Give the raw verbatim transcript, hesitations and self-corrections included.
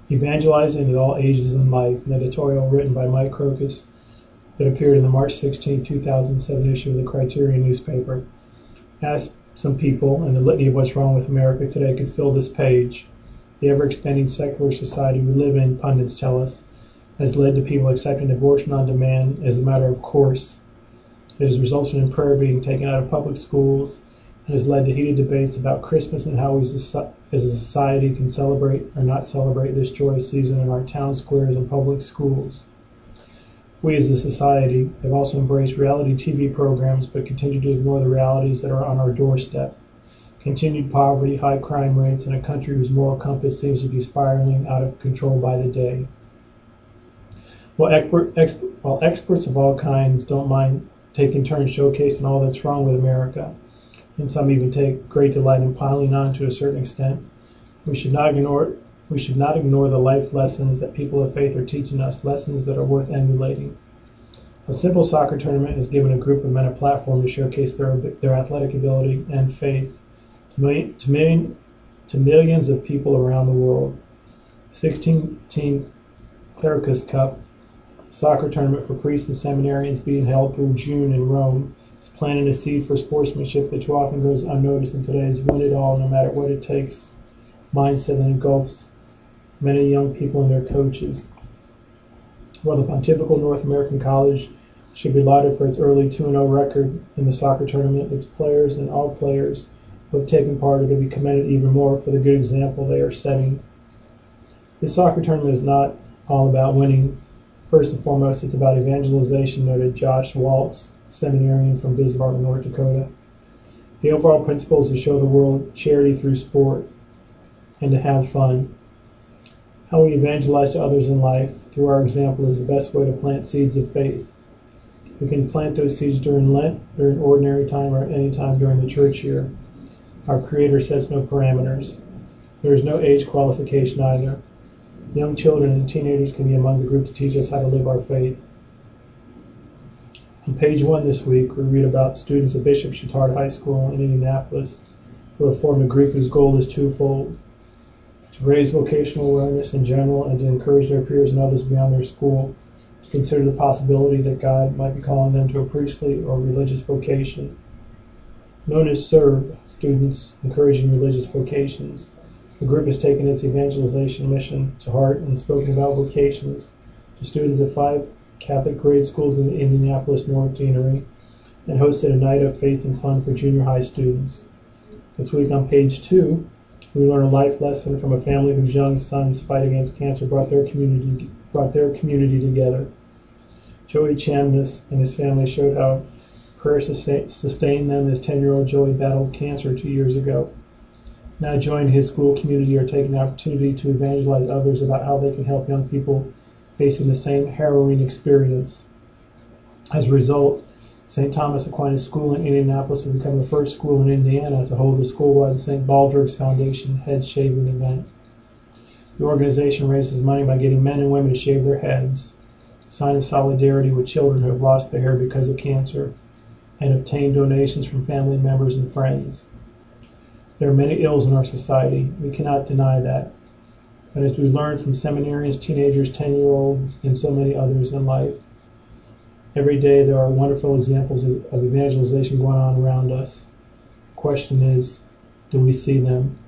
Evangelizing at All Ages in Life, an editorial written by Mike Crocus that appeared in the March sixteenth, two thousand seven issue of the Criterion newspaper. Ask some people, and the litany of what's wrong with America today could fill this page. The ever-expanding secular society we live in, pundits tell us, has led to people accepting abortion on demand as a matter of course. It has resulted in prayer being taken out of public schools and has led to heated debates about Christmas and how we as a society can celebrate or not celebrate this joyous season in our town squares and public schools. We as a society have also embraced reality T V programs but continue to ignore the realities that are on our doorstep. Continued poverty, high crime rates, and a country whose moral compass seems to be spiraling out of control by the day. While, expert, ex, while experts of all kinds don't mind taking turns showcasing all that's wrong with America, and some even take great delight in piling on to a certain extent, we should not ignore we should not ignore the life lessons that people of faith are teaching us, lessons that are worth emulating. A simple soccer tournament has given a group of men a platform to showcase their their athletic ability and faith to, million, to, million, to millions of people around the world. sixteen-team Clericus Cup, soccer tournament for priests and seminarians being held through June in Rome, is planting a seed for sportsmanship that too often goes unnoticed in today's win it all, no matter what it takes mindset that engulfs many young people and their coaches. While the Pontifical North American College should be lauded for its early two and oh record in the soccer tournament, its players and all players who have taken part are to be commended even more for the good example they are setting. This soccer tournament is not all about winning. First and foremost, it's about evangelization, noted Josh Waltz, seminarian from Bismarck, North Dakota. The overall principle is to show the world charity through sport and to have fun. How we evangelize to others in life through our example is the best way to plant seeds of faith. We can plant those seeds during Lent, during ordinary time, or any time during the church year. Our Creator sets no parameters. There is no age qualification either. Young children and teenagers can be among the group to teach us how to live our faith. On page one this week, we read about students at Bishop Chatard High School in Indianapolis who have formed a group whose goal is twofold: to raise vocational awareness in general and to encourage their peers and others beyond their school to consider the possibility that God might be calling them to a priestly or religious vocation. Known as SERVE, Students Encouraging Religious Vocations, the group has taken its evangelization mission to heart and spoken about vocations to students at five Catholic grade schools in the Indianapolis North Deanery and hosted a night of faith and fun for junior high students. This week on page two, we learn a life lesson from a family whose young son's fight against cancer brought their community brought their community together. Joey Chamness and his family showed how prayer sustained them as ten-year-old Joey battled cancer two years ago. Now joining his school community are taking the opportunity to evangelize others about how they can help young people facing the same harrowing experience. As a result, Saint Thomas Aquinas School in Indianapolis will become the first school in Indiana to hold the school-wide Saint Baldrick's Foundation head shaving event. The organization raises money by getting men and women to shave their heads, a sign of solidarity with children who have lost their hair because of cancer, and obtain donations from family members and friends. There are many ills in our society. We cannot deny that. But as we learn from seminarians, teenagers, ten-year-olds, and so many others in life, every day there are wonderful examples of, of evangelization going on around us. The question is, do we see them?